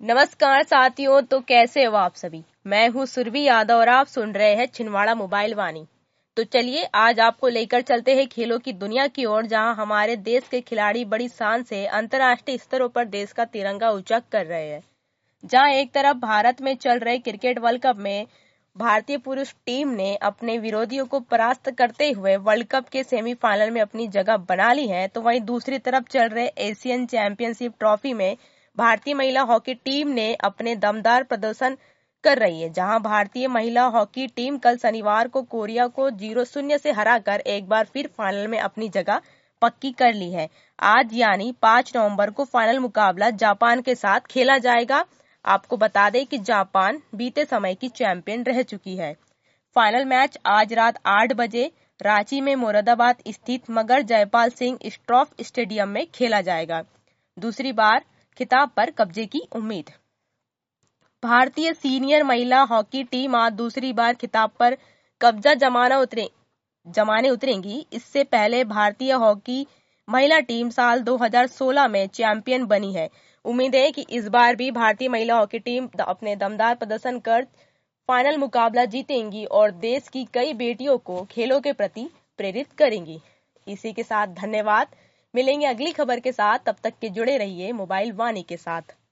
नमस्कार साथियों, तो कैसे हो आप सभी। मैं हूँ सुरभि यादव और आप सुन रहे हैं छिंदवाड़ा मोबाइल वाणी। तो चलिए आज आपको लेकर चलते हैं खेलों की दुनिया की ओर, जहां हमारे देश के खिलाड़ी बड़ी शान से अंतर्राष्ट्रीय स्तरों पर देश का तिरंगा ऊंचा कर रहे हैं। जहां एक तरफ भारत में चल रहे क्रिकेट वर्ल्ड कप में भारतीय पुरुष टीम ने अपने विरोधियों को परास्त करते हुए वर्ल्ड कप के सेमीफाइनल में अपनी जगह बना ली है, तो वहीं दूसरी तरफ चल रहे एशियन चैंपियनशिप ट्रॉफी में भारतीय महिला हॉकी टीम ने अपने दमदार प्रदर्शन कर रही है। जहां भारतीय महिला हॉकी टीम कल शनिवार को कोरिया को 0-0 से हराकर एक बार फिर फाइनल में अपनी जगह पक्की कर ली है। आज यानी 5 नवंबर को फाइनल मुकाबला जापान के साथ खेला जाएगा। आपको बता दें कि जापान बीते समय की चैंपियन रह चुकी है। फाइनल मैच आज रात 8 बजे रांची में मुरादाबाद स्थित मगर जयपाल सिंह ट्रॉफ स्टेडियम में खेला जाएगा। दूसरी बार खिताब पर कब्जे की उम्मीद। भारतीय सीनियर महिला हॉकी टीम आज दूसरी बार खिताब पर कब्जा जमाने उतरेंगी। इससे पहले भारतीय हॉकी महिला टीम साल 2016 में चैंपियन बनी है। उम्मीद है कि इस बार भी भारतीय महिला हॉकी टीम अपने दमदार प्रदर्शन कर फाइनल मुकाबला जीतेंगी और देश की कई बेटियों को खेलों के प्रति प्रेरित करेंगी। इसी के साथ धन्यवाद। मिलेंगे अगली खबर के साथ, तब तक के जुड़े रहिए मोबाइल वाणी के साथ।